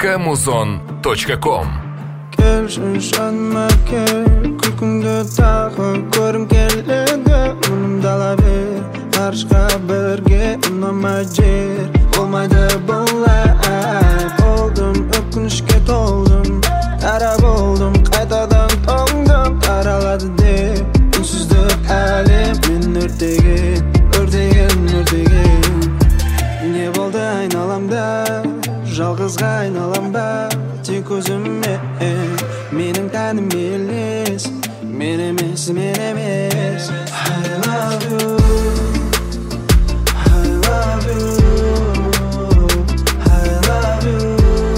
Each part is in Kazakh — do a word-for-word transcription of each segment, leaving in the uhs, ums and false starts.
собака музон точка ком. Келшін жаныма кел, күлкіңді тағы көрім келеді. Мұнымды ала бер, ғарышқа бірге ұнамай жер. Болмайды бұлай, болдым, өкінішке толдым. Тара болдым, қайтадан тоңдым, таралады деп. Үнсіздік әлем мен өртеген, өртеген, өртеген. Не болды айналамда, жалғызға айналам ба? Тек өзіме, менің тәнім елес, мен емес, мен емес. I love you, I love you, I love you,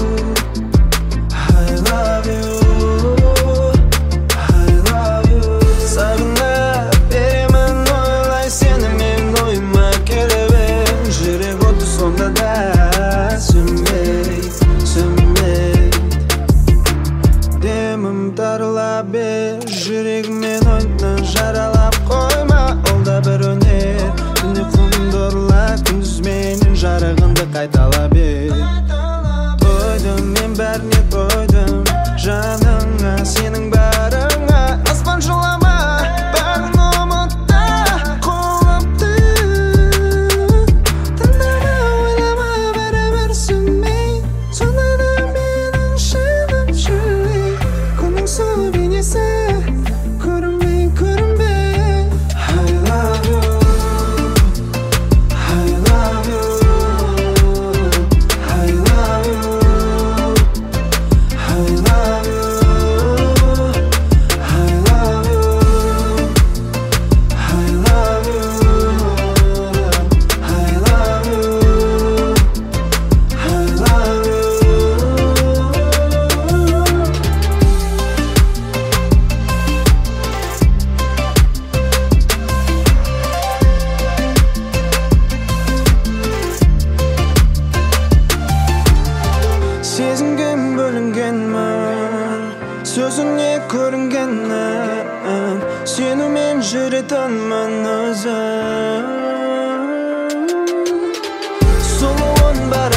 I love you, I love you. Сағынып беремін ойлай сені, мен ойыма келемін. Жүрек оты сонда да сөнбей, сөнбей. Демім тарыла бер, жүрегімен ойна, жаралап қойма, ол да бір өнер. Түні құндырла, күндіз менің жарығынды қайтала бер. Тойдым, мен бәріне тойдым, жаныңа, сенің барыңа. Аспан жылама, бәрін ұмытта, қолапты. Тыңдама, ойлама, бәрібір сөнбей, сонда да менің шыным жүрек. Күннің сұлу бейнесі, көрінбей, көрінбей. I love you, I love you, I love you, I love you, I love you, I love you, I love you, I love you. Сезімге бөлінгенмін, сөзіңе көрінгенмін, сенумен жүретінмін өзім. Сұлуын бар